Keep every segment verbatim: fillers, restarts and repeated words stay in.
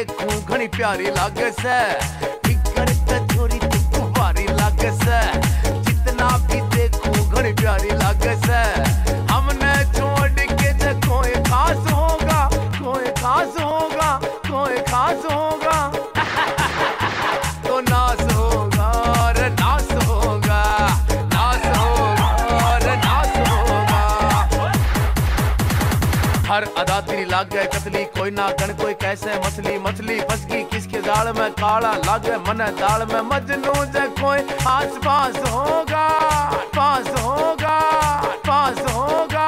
देखूं घनी प्यारी लागे से, फिकर छोरी तू भारी लागे से, जितना भी देखूं घनी प्यारी लागे से। हमने छोड़ के जे कोई खास होगा, कोई खास होगा, कोई खास होगा तो नास होगा रे नास होगा, नास होगा रे नास होगा। हर अदा तेरी लाग गए कतली, कोई ना गण कोई कैसे मछली, मछली फंस गई किसके जाल में, काला लागे मन दाल में। मजनू जे कोई आस पास होगा, पास होगा, पास होगा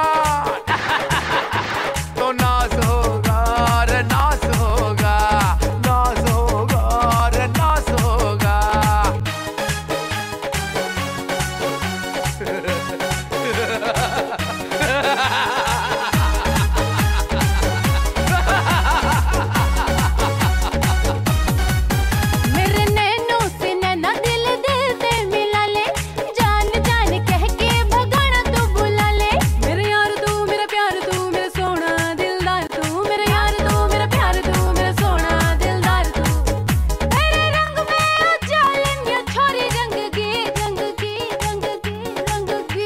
तो नास होगा रे नास होगा, नास होगा रे नास होगा। मेरे नैनों से नैना दिल दिल से मिला ले, जान जान कह के भगाना तू बुला ले। मेरे यार तू मेरा प्यार तू मेरा सोना दिलदार तू, मेरे यार तू मेरा प्यार तू मेरा सोना दिलदार तू। तेरे रंग में उजालन या छोरी रंग की, रंग की, रंग की, रंग की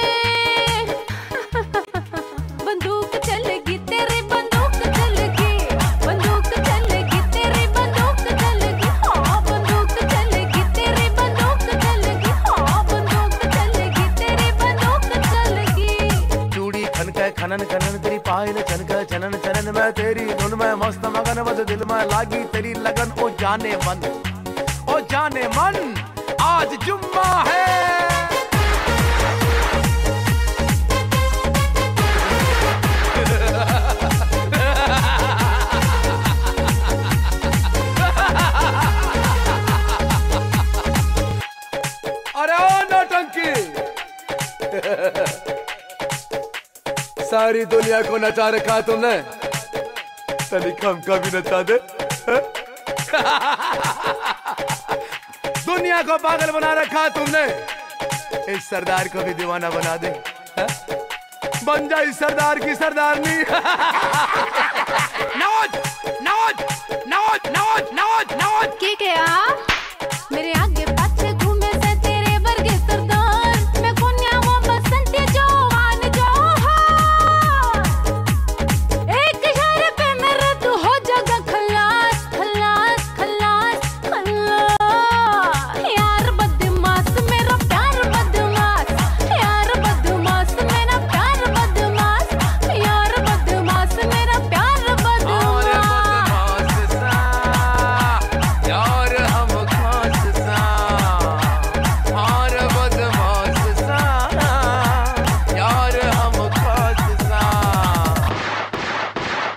बंदूक चलेगी तेरी बंदूक चलेगी, बंदूक चलेगी तेरी बंदूक चलेगी, हाँ बंदूक चलेगी तेरी बंदूक चलेगी, हाँ बंदूक चलेगी तेरी बंदूक चलेगी। चूड़ी खनके खनन खनन तेरी पायल छनके चनन चनन में, तेरी धुन में मस्त मगन बस दिल में लागी तेरी लगन। ओ जाने मन, ओ जाने मन आज जुम्मा है। अरे ओ नौटंकी सारी दुनिया को नचा रखा तुमने, तनिक हमका भी नचा दे। दुनिया को पागल बना रखा तुमने, इस सरदार को भी दीवाना बना दे। हा? बन जा इस सरदार की सरदारनी। नौज नौज नौज नौज नौज नौज के क्या मेरे आगे